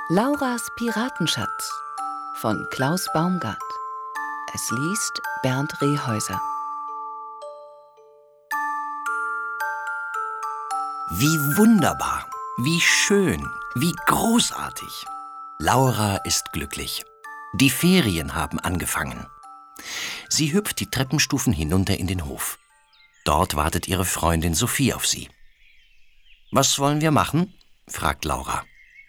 Lauras Piratenschatz von Klaus Baumgart. Es liest Bernd Rehäuser. Wie wunderbar, wie schön, wie großartig. Laura ist glücklich. Die Ferien haben angefangen. Sie hüpft die Treppenstufen hinunter in den Hof. Dort wartet ihre Freundin Sophie auf sie. »Was wollen wir machen?« fragt Laura.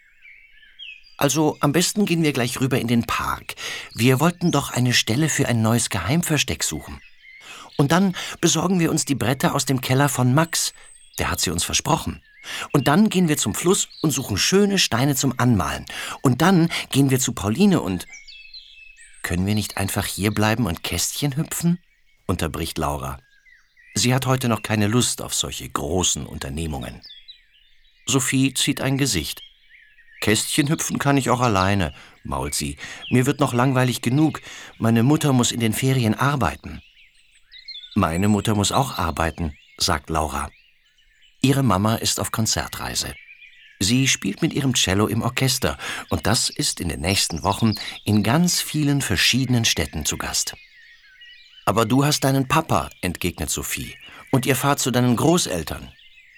»Also, am besten gehen wir gleich rüber in den Park. Wir wollten doch eine Stelle für ein neues Geheimversteck suchen. Und dann besorgen wir uns die Bretter aus dem Keller von Max. Der hat sie uns versprochen. Und dann gehen wir zum Fluss und suchen schöne Steine zum Anmalen. Und dann gehen wir zu Pauline und...« »Können wir nicht einfach hierbleiben und Kästchen hüpfen?« unterbricht Laura. Sie hat heute noch keine Lust auf solche großen Unternehmungen. Sophie zieht ein Gesicht. »Kästchen hüpfen kann ich auch alleine«, mault sie. »Mir wird noch langweilig genug. Meine Mutter muss in den Ferien arbeiten.« »Meine Mutter muss auch arbeiten«, sagt Laura. Ihre Mama ist auf Konzertreise. Sie spielt mit ihrem Cello im Orchester und das ist in den nächsten Wochen in ganz vielen verschiedenen Städten zu Gast. »Aber du hast deinen Papa«, entgegnet Sophie, »und ihr fahrt zu deinen Großeltern.«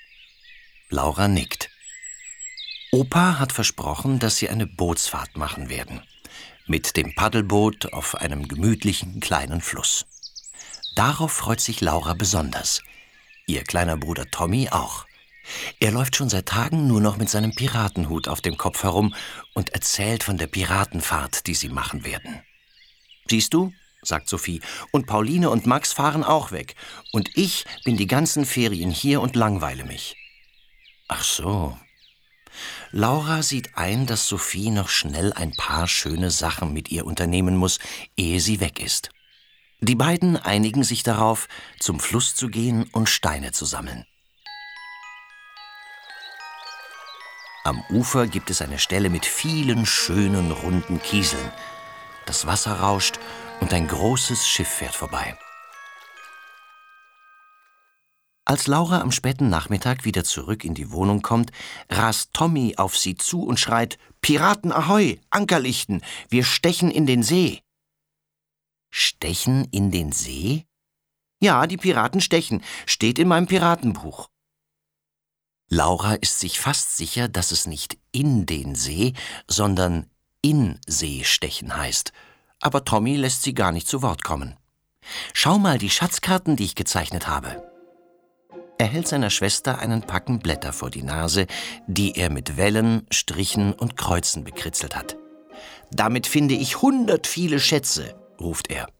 Laura nickt. Opa hat versprochen, dass sie eine Bootsfahrt machen werden. Mit dem Paddelboot auf einem gemütlichen kleinen Fluss. Darauf freut sich Laura besonders. Ihr kleiner Bruder Tommy auch. Er läuft schon seit Tagen nur noch mit seinem Piratenhut auf dem Kopf herum und erzählt von der Piratenfahrt, die sie machen werden. »Siehst du«, sagt Sophie, »und Pauline und Max fahren auch weg. Und ich bin die ganzen Ferien hier und langweile mich.« »Ach so.« Laura sieht ein, dass Sophie noch schnell ein paar schöne Sachen mit ihr unternehmen muss, ehe sie weg ist. Die beiden einigen sich darauf, zum Fluss zu gehen und Steine zu sammeln. Am Ufer gibt es eine Stelle mit vielen schönen, runden Kieseln. Das Wasser rauscht und ein großes Schiff fährt vorbei. Als Laura am späten Nachmittag wieder zurück in die Wohnung kommt, rast Tommy auf sie zu und schreit: »Piraten ahoi, Ankerlichten, wir stechen in den See!« »Stechen in den See?« »Ja, die Piraten stechen, steht in meinem Piratenbuch.« Laura ist sich fast sicher, dass es nicht in den See, sondern in See stechen heißt. Aber Tommy lässt sie gar nicht zu Wort kommen. »Schau mal die Schatzkarten, die ich gezeichnet habe.« Er hält seiner Schwester einen Packen Blätter vor die Nase, die er mit Wellen, Strichen und Kreuzen bekritzelt hat. »Damit finde ich 100 viele Schätze«, ruft er.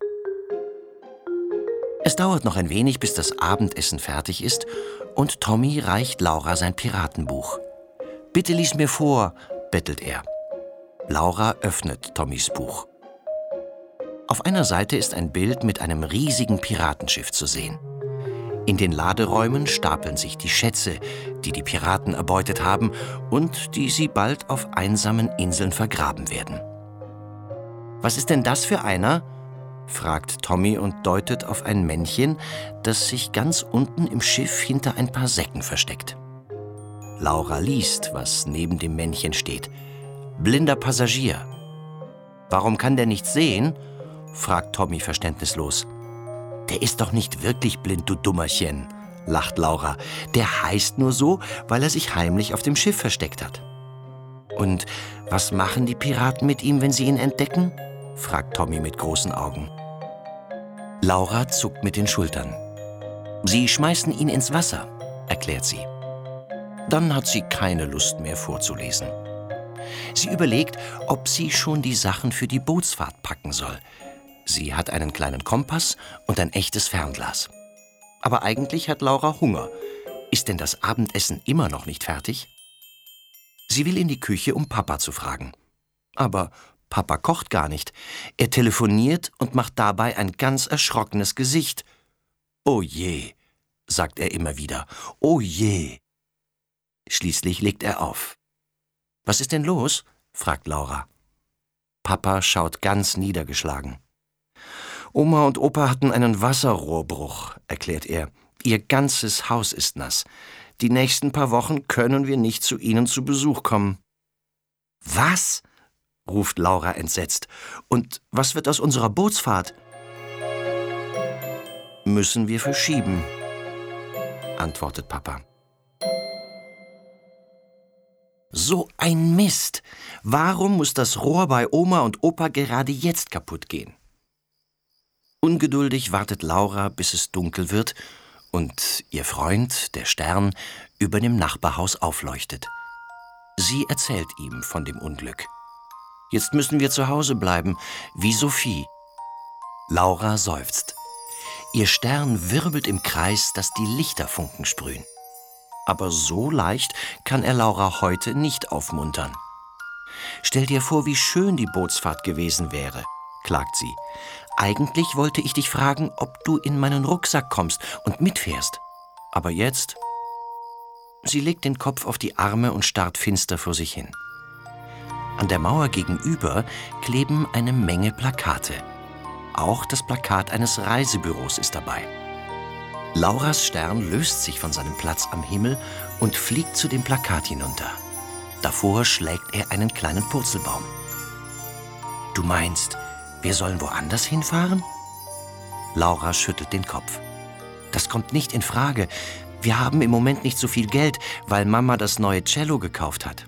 Es dauert noch ein wenig, bis das Abendessen fertig ist, und Tommy reicht Laura sein Piratenbuch. »Bitte lies mir vor«, bettelt er. Laura öffnet Tommys Buch. Auf einer Seite ist ein Bild mit einem riesigen Piratenschiff zu sehen. In den Laderäumen stapeln sich die Schätze, die die Piraten erbeutet haben und die sie bald auf einsamen Inseln vergraben werden. »Was ist denn das für einer?« fragt Tommy und deutet auf ein Männchen, das sich ganz unten im Schiff hinter ein paar Säcken versteckt. Laura liest, was neben dem Männchen steht. »Blinder Passagier.« »Warum kann der nichts sehen?« fragt Tommy verständnislos. »Der ist doch nicht wirklich blind, du Dummerchen«, lacht Laura. »Der heißt nur so, weil er sich heimlich auf dem Schiff versteckt hat.« »Und was machen die Piraten mit ihm, wenn sie ihn entdecken?« fragt Tommy mit großen Augen. Laura zuckt mit den Schultern. »Sie schmeißen ihn ins Wasser«, erklärt sie. Dann hat sie keine Lust mehr vorzulesen. Sie überlegt, ob sie schon die Sachen für die Bootsfahrt packen soll. Sie hat einen kleinen Kompass und ein echtes Fernglas. Aber eigentlich hat Laura Hunger. Ist denn das Abendessen immer noch nicht fertig? Sie will in die Küche, um Papa zu fragen. Aber Papa kocht gar nicht. Er telefoniert und macht dabei ein ganz erschrockenes Gesicht. »Oh je«, sagt er immer wieder. »Oh je.« Schließlich legt er auf. »Was ist denn los?« fragt Laura. Papa schaut ganz niedergeschlagen. »Oma und Opa hatten einen Wasserrohrbruch«, erklärt er. »Ihr ganzes Haus ist nass. Die nächsten paar Wochen können wir nicht zu ihnen zu Besuch kommen.« Was? Ruft Laura entsetzt. Und was wird aus unserer Bootsfahrt? Müssen wir verschieben, antwortet Papa. So ein Mist! Warum muss das Rohr bei Oma und Opa gerade jetzt kaputt gehen? Ungeduldig wartet Laura, bis es dunkel wird und ihr Freund, der Stern, über dem Nachbarhaus aufleuchtet. Sie erzählt ihm von dem Unglück. Jetzt müssen wir zu Hause bleiben, wie Sophie. Laura seufzt. Ihr Stern wirbelt im Kreis, dass die Lichterfunken sprühen. Aber so leicht kann er Laura heute nicht aufmuntern. Stell dir vor, wie schön die Bootsfahrt gewesen wäre, klagt sie. Eigentlich wollte ich dich fragen, ob du in meinen Rucksack kommst und mitfährst. Aber jetzt? Sie legt den Kopf auf die Arme und starrt finster vor sich hin. An der Mauer gegenüber kleben eine Menge Plakate. Auch das Plakat eines Reisebüros ist dabei. Lauras Stern löst sich von seinem Platz am Himmel und fliegt zu dem Plakat hinunter. Davor schlägt er einen kleinen Purzelbaum. Du meinst, wir sollen woanders hinfahren? Laura schüttelt den Kopf. Das kommt nicht in Frage. Wir haben im Moment nicht so viel Geld, weil Mama das neue Cello gekauft hat.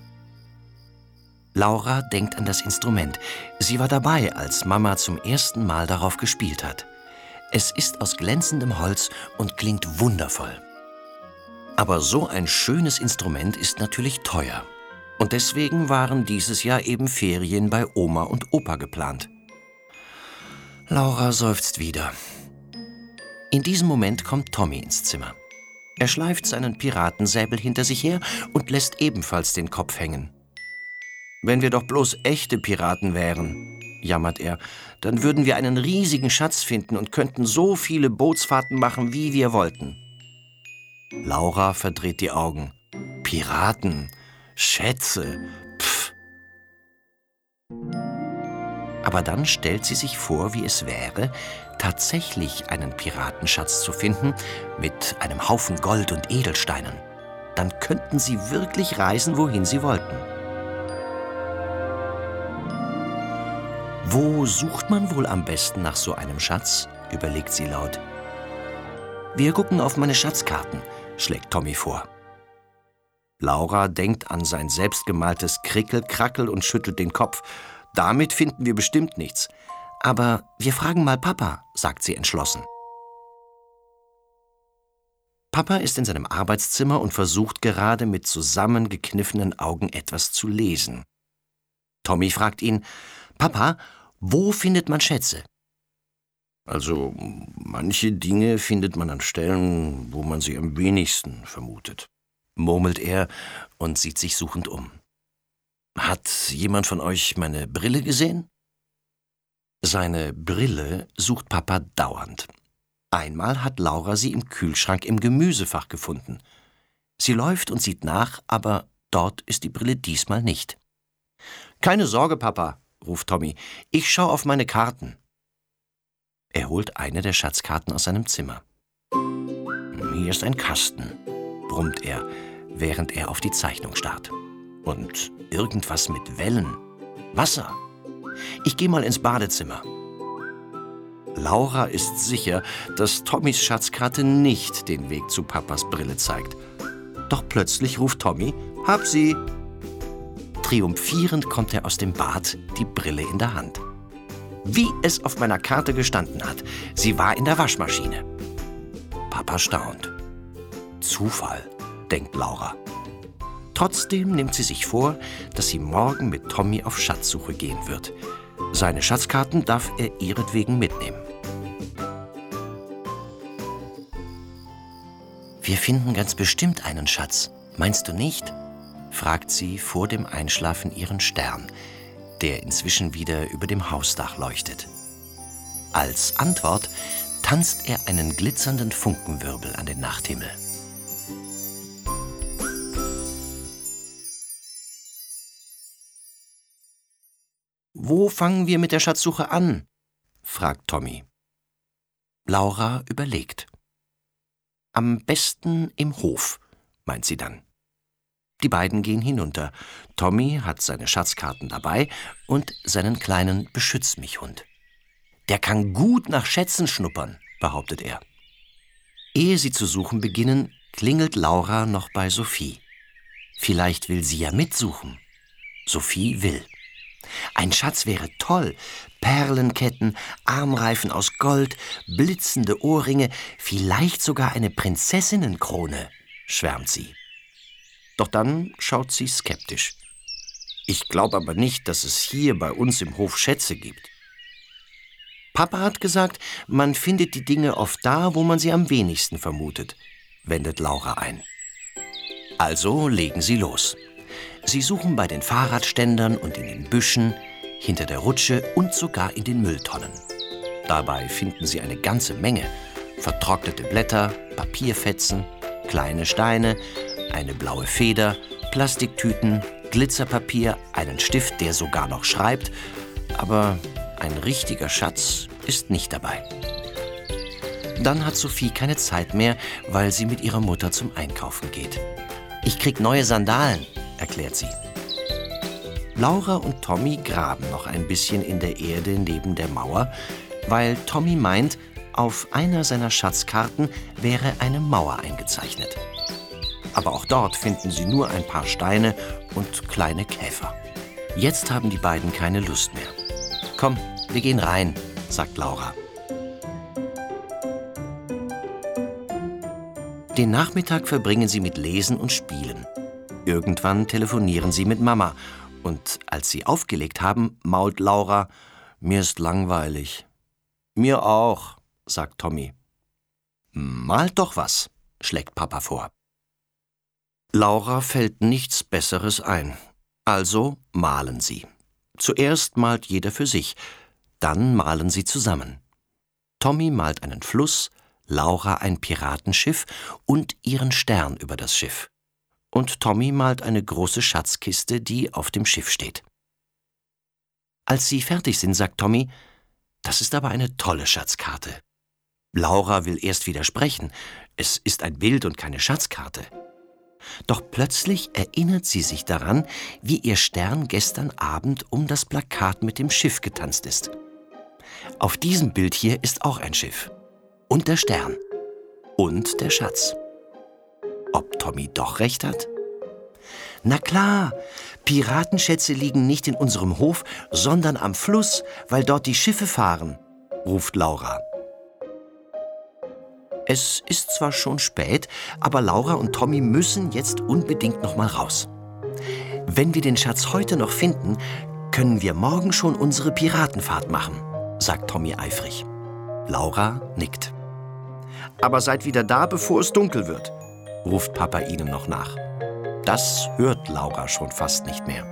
Laura denkt an das Instrument. Sie war dabei, als Mama zum ersten Mal darauf gespielt hat. Es ist aus glänzendem Holz und klingt wundervoll. Aber so ein schönes Instrument ist natürlich teuer. Und deswegen waren dieses Jahr eben Ferien bei Oma und Opa geplant. Laura seufzt wieder. In diesem Moment kommt Tommy ins Zimmer. Er schleift seinen Piratensäbel hinter sich her und lässt ebenfalls den Kopf hängen. Wenn wir doch bloß echte Piraten wären, jammert er, dann würden wir einen riesigen Schatz finden und könnten so viele Bootsfahrten machen, wie wir wollten. Laura verdreht die Augen. Piraten, Schätze, pff. Aber dann stellt sie sich vor, wie es wäre, tatsächlich einen Piratenschatz zu finden mit einem Haufen Gold und Edelsteinen. Dann könnten sie wirklich reisen, wohin sie wollten. Wo sucht man wohl am besten nach so einem Schatz? Überlegt sie laut. Wir gucken auf meine Schatzkarten, schlägt Tommy vor. Laura denkt an sein selbstgemaltes Krickel-Krackel und schüttelt den Kopf. Damit finden wir bestimmt nichts. Aber wir fragen mal Papa, sagt sie entschlossen. Papa ist in seinem Arbeitszimmer und versucht gerade mit zusammengekniffenen Augen etwas zu lesen. Tommy fragt ihn, Papa, wo findet man Schätze? Also, manche Dinge findet man an Stellen, wo man sie am wenigsten vermutet, murmelt er und sieht sich suchend um. Hat jemand von euch meine Brille gesehen? Seine Brille sucht Papa dauernd. Einmal hat Laura sie im Kühlschrank im Gemüsefach gefunden. Sie läuft und sieht nach, aber dort ist die Brille diesmal nicht. Keine Sorge, Papa, ruft Tommy. Ich schaue auf meine Karten. Er holt eine der Schatzkarten aus seinem Zimmer. Hier ist ein Kasten, brummt er, während er auf die Zeichnung starrt. Und irgendwas mit Wellen. Wasser. Ich gehe mal ins Badezimmer. Laura ist sicher, dass Tommys Schatzkarte nicht den Weg zu Papas Brille zeigt. Doch plötzlich ruft Tommy, hab sie! Triumphierend kommt er aus dem Bad, die Brille in der Hand. Wie es auf meiner Karte gestanden hat, sie war in der Waschmaschine. Papa staunt. Zufall, denkt Laura. Trotzdem nimmt sie sich vor, dass sie morgen mit Tommy auf Schatzsuche gehen wird. Seine Schatzkarten darf er ihretwegen mitnehmen. Wir finden ganz bestimmt einen Schatz, meinst du nicht? Fragt sie vor dem Einschlafen ihren Stern, der inzwischen wieder über dem Hausdach leuchtet. Als Antwort tanzt er einen glitzernden Funkenwirbel an den Nachthimmel. Wo fangen wir mit der Schatzsuche an? Fragt Tommy. Laura überlegt. Am besten im Hof, meint sie dann. Die beiden gehen hinunter. Tommy hat seine Schatzkarten dabei und seinen kleinen Beschütz-mich-Hund. Der kann gut nach Schätzen schnuppern, behauptet er. Ehe sie zu suchen beginnen, klingelt Laura noch bei Sophie. Vielleicht will sie ja mitsuchen. Sophie will. Ein Schatz wäre toll. Perlenketten, Armreifen aus Gold, blitzende Ohrringe, vielleicht sogar eine Prinzessinnenkrone, schwärmt sie. Doch dann schaut sie skeptisch. Ich glaube aber nicht, dass es hier bei uns im Hof Schätze gibt. Papa hat gesagt, man findet die Dinge oft da, wo man sie am wenigsten vermutet, wendet Laura ein. Also legen sie los. Sie suchen bei den Fahrradständern und in den Büschen, hinter der Rutsche und sogar in den Mülltonnen. Dabei finden sie eine ganze Menge. Vertrocknete Blätter, Papierfetzen, kleine Steine, eine blaue Feder, Plastiktüten, Glitzerpapier, einen Stift, der sogar noch schreibt. Aber ein richtiger Schatz ist nicht dabei. Dann hat Sophie keine Zeit mehr, weil sie mit ihrer Mutter zum Einkaufen geht. Ich krieg neue Sandalen, erklärt sie. Laura und Tommy graben noch ein bisschen in der Erde neben der Mauer, weil Tommy meint, auf einer seiner Schatzkarten wäre eine Mauer eingezeichnet. Aber auch dort finden sie nur ein paar Steine und kleine Käfer. Jetzt haben die beiden keine Lust mehr. Komm, wir gehen rein, sagt Laura. Den Nachmittag verbringen sie mit Lesen und Spielen. Irgendwann telefonieren sie mit Mama. Und als sie aufgelegt haben, mault Laura, mir ist langweilig. Mir auch, sagt Tommy. Malt doch was, schlägt Papa vor. Laura fällt nichts Besseres ein. Also malen sie. Zuerst malt jeder für sich, dann malen sie zusammen. Tommy malt einen Fluss, Laura ein Piratenschiff und ihren Stern über das Schiff. Und Tommy malt eine große Schatzkiste, die auf dem Schiff steht. Als sie fertig sind, sagt Tommy, das ist aber eine tolle Schatzkarte. Laura will erst widersprechen, es ist ein Bild und keine Schatzkarte. Doch plötzlich erinnert sie sich daran, wie ihr Stern gestern Abend um das Plakat mit dem Schiff getanzt ist. Auf diesem Bild hier ist auch ein Schiff. Und der Stern. Und der Schatz. Ob Tommy doch recht hat? Na klar, Piratenschätze liegen nicht in unserem Hof, sondern am Fluss, weil dort die Schiffe fahren, ruft Laura. Es ist zwar schon spät, aber Laura und Tommy müssen jetzt unbedingt noch mal raus. Wenn wir den Schatz heute noch finden, können wir morgen schon unsere Piratenfahrt machen, sagt Tommy eifrig. Laura nickt. Aber seid wieder da, bevor es dunkel wird, ruft Papa ihnen noch nach. Das hört Laura schon fast nicht mehr.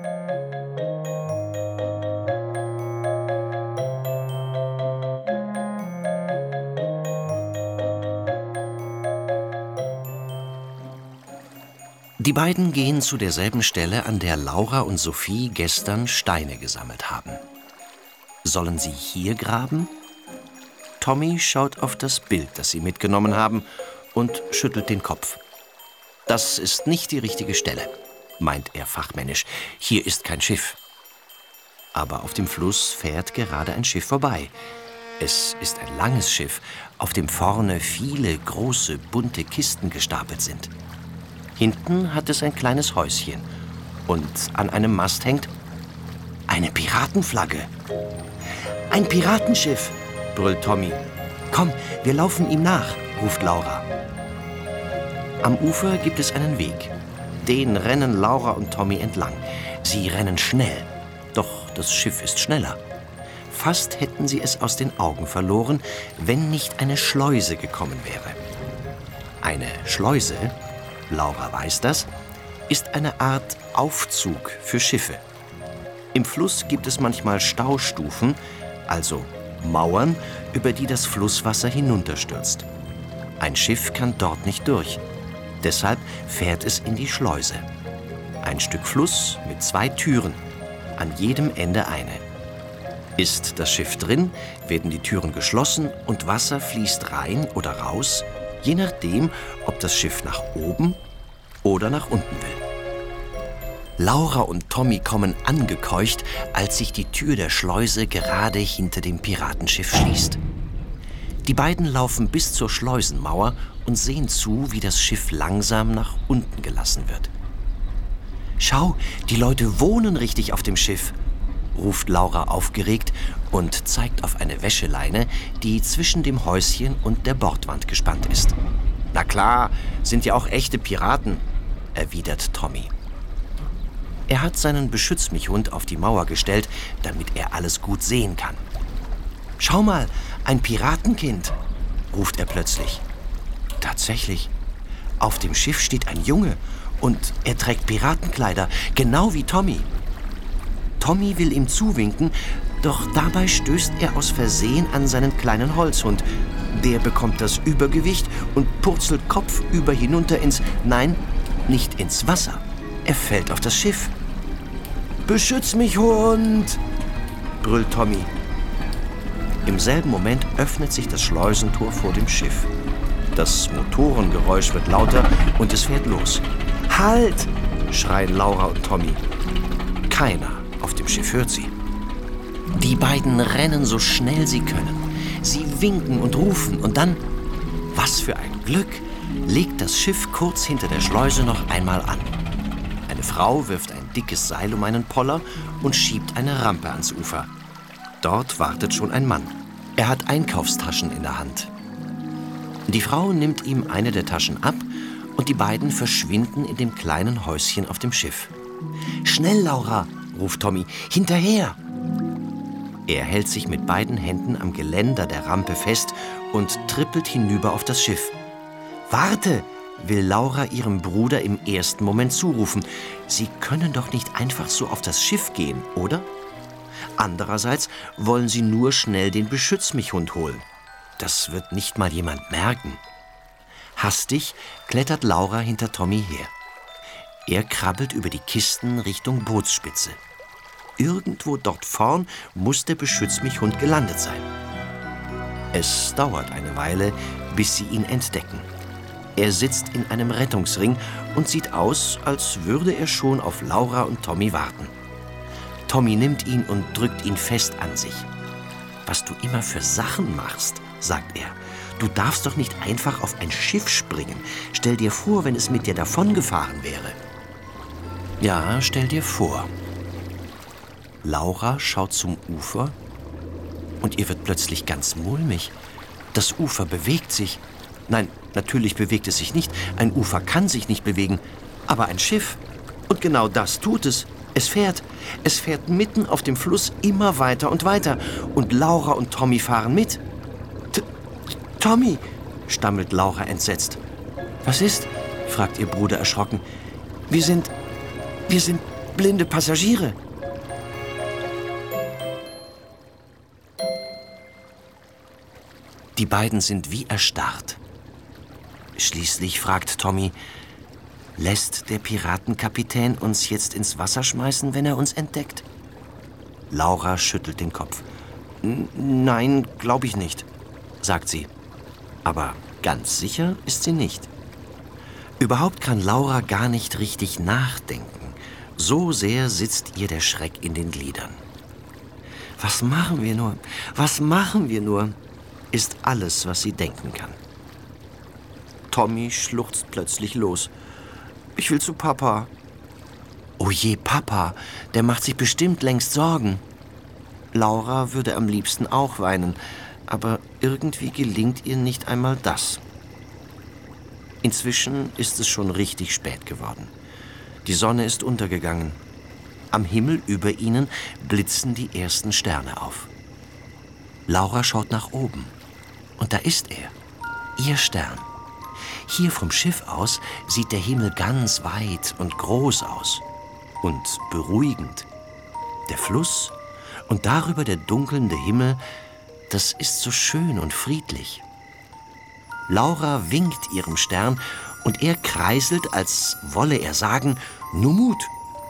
Die beiden gehen zu derselben Stelle, an der Laura und Sophie gestern Steine gesammelt haben. Sollen sie hier graben? Tommy schaut auf das Bild, das sie mitgenommen haben, und schüttelt den Kopf. Das ist nicht die richtige Stelle, meint er fachmännisch. Hier ist kein Schiff. Aber auf dem Fluss fährt gerade ein Schiff vorbei. Es ist ein langes Schiff, auf dem vorne viele große, bunte Kisten gestapelt sind. Hinten hat es ein kleines Häuschen und an einem Mast hängt eine Piratenflagge. Ein Piratenschiff, brüllt Tommy. Komm, wir laufen ihm nach, ruft Laura. Am Ufer gibt es einen Weg. Den rennen Laura und Tommy entlang. Sie rennen schnell, doch das Schiff ist schneller. Fast hätten sie es aus den Augen verloren, wenn nicht eine Schleuse gekommen wäre. Eine Schleuse, Laura weiß das, ist eine Art Aufzug für Schiffe. Im Fluss gibt es manchmal Staustufen, also Mauern, über die das Flusswasser hinunterstürzt. Ein Schiff kann dort nicht durch. Deshalb fährt es in die Schleuse. Ein Stück Fluss mit 2 Türen, an jedem Ende eine. Ist das Schiff drin, werden die Türen geschlossen und Wasser fließt rein oder raus, je nachdem, ob das Schiff nach oben oder nach unten will. Laura und Tommy kommen angekeucht, als sich die Tür der Schleuse gerade hinter dem Piratenschiff schließt. Die beiden laufen bis zur Schleusenmauer und sehen zu, wie das Schiff langsam nach unten gelassen wird. »Schau, die Leute wohnen richtig auf dem Schiff«, ruft Laura aufgeregt und zeigt auf eine Wäscheleine, die zwischen dem Häuschen und der Bordwand gespannt ist. »Na klar, sind ja auch echte Piraten«, erwidert Tommy. Er hat seinen Beschütz-mich-Hund auf die Mauer gestellt, damit er alles gut sehen kann. »Schau mal, ein Piratenkind«, ruft er plötzlich. Tatsächlich, auf dem Schiff steht ein Junge und er trägt Piratenkleider, genau wie Tommy. Tommy will ihm zuwinken, doch dabei stößt er aus Versehen an seinen kleinen Holzhund. Der bekommt das Übergewicht und purzelt kopfüber hinunter nein, nicht ins Wasser. Er fällt auf das Schiff. »Beschütz mich, Hund«, brüllt Tommy. Im selben Moment öffnet sich das Schleusentor vor dem Schiff. Das Motorengeräusch wird lauter und es fährt los. »Halt!« schreien Laura und Tommy. Keiner auf dem Schiff hört sie. Die beiden rennen so schnell sie können. Sie winken und rufen und dann, was für ein Glück, legt das Schiff kurz hinter der Schleuse noch einmal an. Eine Frau wirft ein dickes Seil um einen Poller und schiebt eine Rampe ans Ufer. Dort wartet schon ein Mann. Er hat Einkaufstaschen in der Hand. Die Frau nimmt ihm eine der Taschen ab und die beiden verschwinden in dem kleinen Häuschen auf dem Schiff. »Schnell, Laura«, ruft Tommy, »hinterher!« Er hält sich mit beiden Händen am Geländer der Rampe fest und trippelt hinüber auf das Schiff. »Warte«, will Laura ihrem Bruder im ersten Moment zurufen. Sie können doch nicht einfach so auf das Schiff gehen, oder? Andererseits wollen sie nur schnell den Beschütz-mich-Hund holen. Das wird nicht mal jemand merken. Hastig klettert Laura hinter Tommy her. Er krabbelt über die Kisten Richtung Bootsspitze. Irgendwo dort vorn muss der Beschütz-mich-Hund gelandet sein. Es dauert eine Weile, bis sie ihn entdecken. Er sitzt in einem Rettungsring und sieht aus, als würde er schon auf Laura und Tommy warten. Tommy nimmt ihn und drückt ihn fest an sich. »Was du immer für Sachen machst«, sagt er. »Du darfst doch nicht einfach auf ein Schiff springen. Stell dir vor, wenn es mit dir davongefahren wäre.« »Ja, stell dir vor.« Laura schaut zum Ufer und ihr wird plötzlich ganz mulmig. Das Ufer bewegt sich. Nein, natürlich bewegt es sich nicht. Ein Ufer kann sich nicht bewegen, aber ein Schiff. Und genau das tut es. Es fährt. Es fährt mitten auf dem Fluss immer weiter und weiter. Und Laura und Tommy fahren mit. »Tommy«, stammelt Laura entsetzt. »Was ist?«, fragt ihr Bruder erschrocken. Wir sind blinde Passagiere.« Die beiden sind wie erstarrt. Schließlich fragt Tommy, »Lässt der Piratenkapitän uns jetzt ins Wasser schmeißen, wenn er uns entdeckt?« Laura schüttelt den Kopf. »Nein, glaube ich nicht«, sagt sie. Aber ganz sicher ist sie nicht. Überhaupt kann Laura gar nicht richtig nachdenken. So sehr sitzt ihr der Schreck in den Gliedern. »Was machen wir nur? Was machen wir nur?« ist alles, was sie denken kann. Tommy schluchzt plötzlich los. »Ich will zu Papa.« »Oh je, Papa, der macht sich bestimmt längst Sorgen.« Laura würde am liebsten auch weinen, aber irgendwie gelingt ihr nicht einmal das. Inzwischen ist es schon richtig spät geworden. Die Sonne ist untergegangen. Am Himmel über ihnen blitzen die ersten Sterne auf. Laura schaut nach oben. Und da ist er, ihr Stern. Hier vom Schiff aus sieht der Himmel ganz weit und groß aus. Und beruhigend. Der Fluss und darüber der dunkelnde Himmel, das ist so schön und friedlich. Laura winkt ihrem Stern und er kreiselt, als wolle er sagen, nur Mut.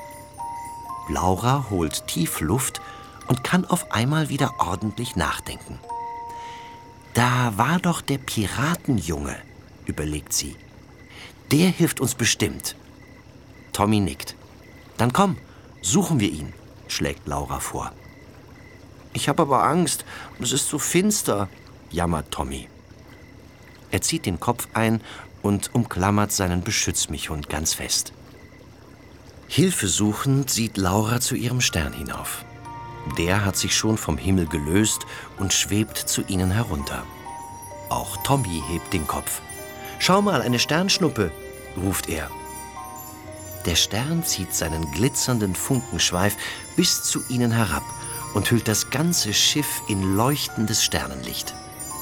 Laura holt tief Luft und kann auf einmal wieder ordentlich nachdenken. Da war doch der Piratenjunge, überlegt sie. Der hilft uns bestimmt. Tommy nickt. Dann komm, suchen wir ihn, schlägt Laura vor. Ich habe aber Angst, es ist so finster, jammert Tommy. Er zieht den Kopf ein und umklammert seinen Beschützmichhund ganz fest. Hilfesuchend sieht Laura zu ihrem Stern hinauf. Der hat sich schon vom Himmel gelöst und schwebt zu ihnen herunter. Auch Tommy hebt den Kopf. »Schau mal, eine Sternschnuppe«, ruft er. Der Stern zieht seinen glitzernden Funkenschweif bis zu ihnen herab und hüllt das ganze Schiff in leuchtendes Sternenlicht.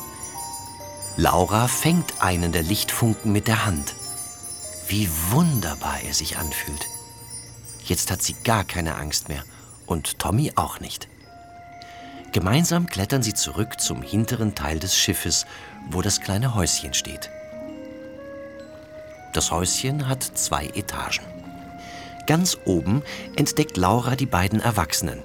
Laura fängt einen der Lichtfunken mit der Hand. Wie wunderbar er sich anfühlt. Jetzt hat sie gar keine Angst mehr und Tommy auch nicht. Gemeinsam klettern sie zurück zum hinteren Teil des Schiffes, wo das kleine Häuschen steht. Das Häuschen hat 2 Etagen. Ganz oben entdeckt Laura die beiden Erwachsenen.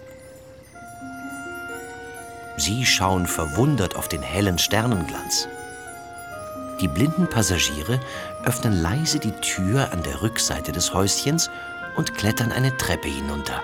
Sie schauen verwundert auf den hellen Sternenglanz. Die blinden Passagiere öffnen leise die Tür an der Rückseite des Häuschens und klettern eine Treppe hinunter.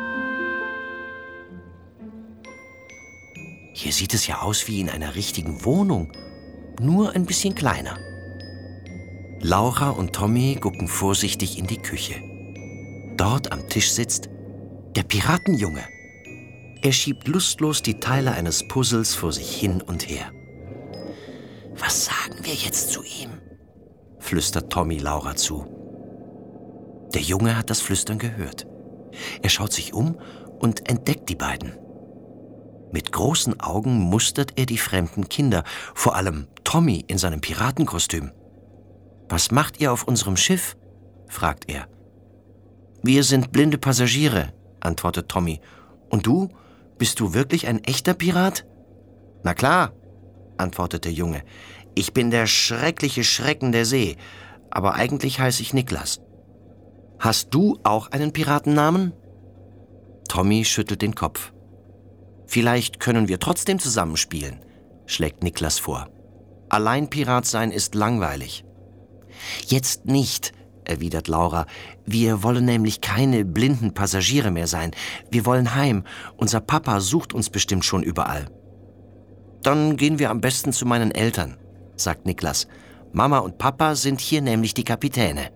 Hier sieht es ja aus wie in einer richtigen Wohnung, nur ein bisschen kleiner. Laura und Tommy gucken vorsichtig in die Küche. Dort am Tisch sitzt der Piratenjunge. Er schiebt lustlos die Teile eines Puzzles vor sich hin und her. »Was sagen wir jetzt zu ihm?« flüstert Tommy Laura zu. Der Junge hat das Flüstern gehört. Er schaut sich um und entdeckt die beiden. Mit großen Augen mustert er die fremden Kinder, vor allem Tommy in seinem Piratenkostüm. »Was macht ihr auf unserem Schiff?« fragt er. »Wir sind blinde Passagiere«, antwortet Tommy. »Und du? Bist du wirklich ein echter Pirat?« »Na klar«, antwortet der Junge. »Ich bin der schreckliche Schrecken der See, aber eigentlich heiße ich Niklas. Hast du auch einen Piratennamen?« Tommy schüttelt den Kopf. »Vielleicht können wir trotzdem zusammenspielen«, schlägt Niklas vor. »Allein Pirat sein ist langweilig.« »Jetzt nicht«, erwidert Laura. »Wir wollen nämlich keine blinden Passagiere mehr sein. Wir wollen heim. Unser Papa sucht uns bestimmt schon überall.« »Dann gehen wir am besten zu meinen Eltern«, sagt Niklas. »Mama und Papa sind hier nämlich die Kapitäne.«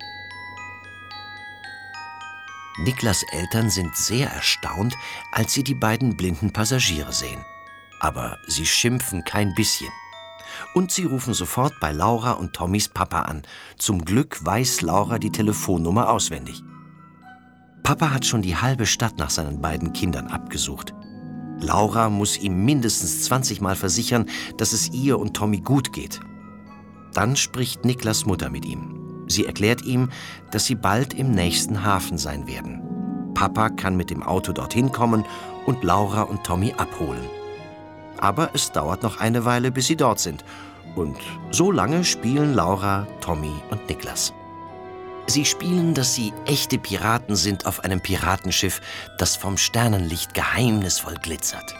Niklas' Eltern sind sehr erstaunt, als sie die beiden blinden Passagiere sehen. Aber sie schimpfen kein bisschen. Und sie rufen sofort bei Laura und Tommys Papa an. Zum Glück weiß Laura die Telefonnummer auswendig. Papa hat schon die halbe Stadt nach seinen beiden Kindern abgesucht. Laura muss ihm mindestens 20 Mal versichern, dass es ihr und Tommy gut geht. Dann spricht Niklas' Mutter mit ihm. Sie erklärt ihm, dass sie bald im nächsten Hafen sein werden. Papa kann mit dem Auto dorthin kommen und Laura und Tommy abholen. Aber es dauert noch eine Weile, bis sie dort sind. Und so lange spielen Laura, Tommy und Niklas. Sie spielen, dass sie echte Piraten sind auf einem Piratenschiff, das vom Sternenlicht geheimnisvoll glitzert.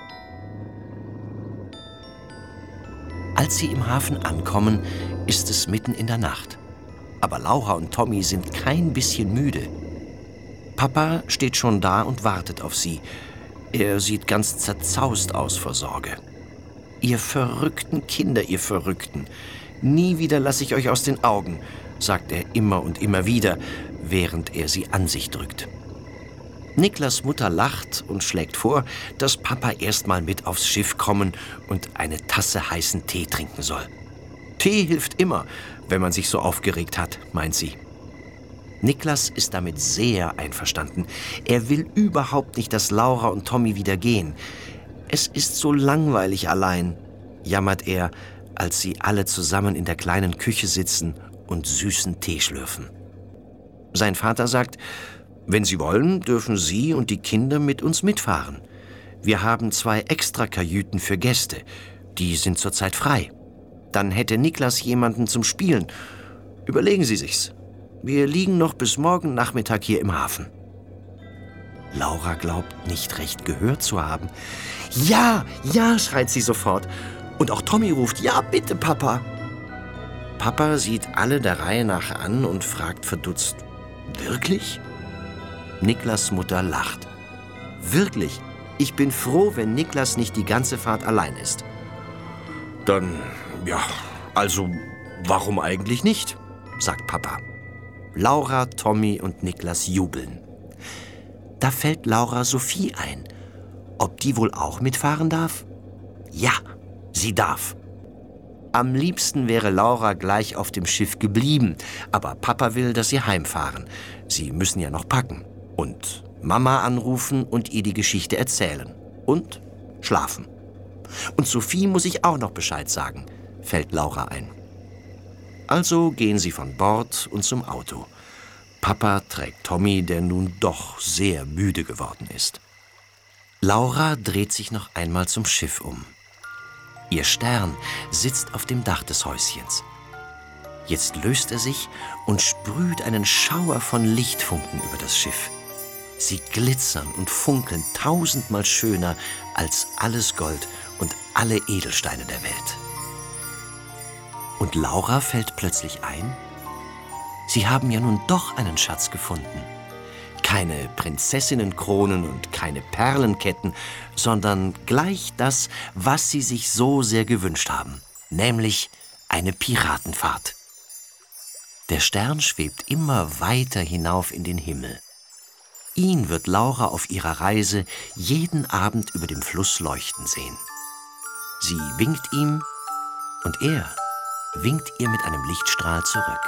Als sie im Hafen ankommen, ist es mitten in der Nacht. Aber Laura und Tommy sind kein bisschen müde. Papa steht schon da und wartet auf sie. Er sieht ganz zerzaust aus vor Sorge. »Ihr verrückten Kinder, ihr Verrückten! Nie wieder lasse ich euch aus den Augen«, sagt er immer und immer wieder, während er sie an sich drückt. Niklas' Mutter lacht und schlägt vor, dass Papa erst mal mit aufs Schiff kommen und eine Tasse heißen Tee trinken soll. Tee hilft immer, wenn man sich so aufgeregt hat, meint sie. Niklas ist damit sehr einverstanden. Er will überhaupt nicht, dass Laura und Tommy wieder gehen. Es ist so langweilig allein, jammert er, als sie alle zusammen in der kleinen Küche sitzen und süßen Tee schlürfen. Sein Vater sagt, wenn Sie wollen, dürfen Sie und die Kinder mit uns mitfahren. Wir haben 2 Extrakajüten für Gäste. Die sind zurzeit frei. Dann hätte Niklas jemanden zum Spielen. Überlegen Sie sich's. Wir liegen noch bis morgen Nachmittag hier im Hafen.« Laura glaubt nicht recht gehört zu haben. »Ja, ja«, schreit sie sofort. Und auch Tommy ruft, »Ja, bitte, Papa.« Papa sieht alle der Reihe nach an und fragt verdutzt, »Wirklich?« Niklas Mutter lacht. Wirklich, ich bin froh, wenn Niklas nicht die ganze Fahrt allein ist. Dann, ja, also, warum eigentlich nicht, sagt Papa. Laura, Tommy und Niklas jubeln. Da fällt Laura Sophie ein. Ob die wohl auch mitfahren darf? Ja, sie darf. Am liebsten wäre Laura gleich auf dem Schiff geblieben, aber Papa will, dass sie heimfahren. Sie müssen ja noch packen. Und Mama anrufen und ihr die Geschichte erzählen. Und schlafen. Und Sophie muss ich auch noch Bescheid sagen, fällt Laura ein. Also gehen sie von Bord und zum Auto. Papa trägt Tommy, der nun doch sehr müde geworden ist. Laura dreht sich noch einmal zum Schiff um. Ihr Stern sitzt auf dem Dach des Häuschens. Jetzt löst er sich und sprüht einen Schauer von Lichtfunken über das Schiff. Sie glitzern und funkeln tausendmal schöner als alles Gold und alle Edelsteine der Welt. Und Laura fällt plötzlich ein, sie haben ja nun doch einen Schatz gefunden. Keine Prinzessinnenkronen und keine Perlenketten, sondern gleich das, was sie sich so sehr gewünscht haben, nämlich eine Piratenfahrt. Der Stern schwebt immer weiter hinauf in den Himmel. Ihn wird Laura auf ihrer Reise jeden Abend über dem Fluss leuchten sehen. Sie winkt ihm und er winkt ihr mit einem Lichtstrahl zurück.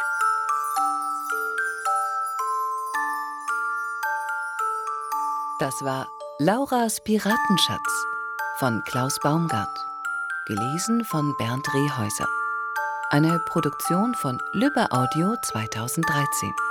Das war Lauras Piratenschatz von Klaus Baumgart. Gelesen von Bernd Rehäuser. Eine Produktion von Lübbe Audio 2013.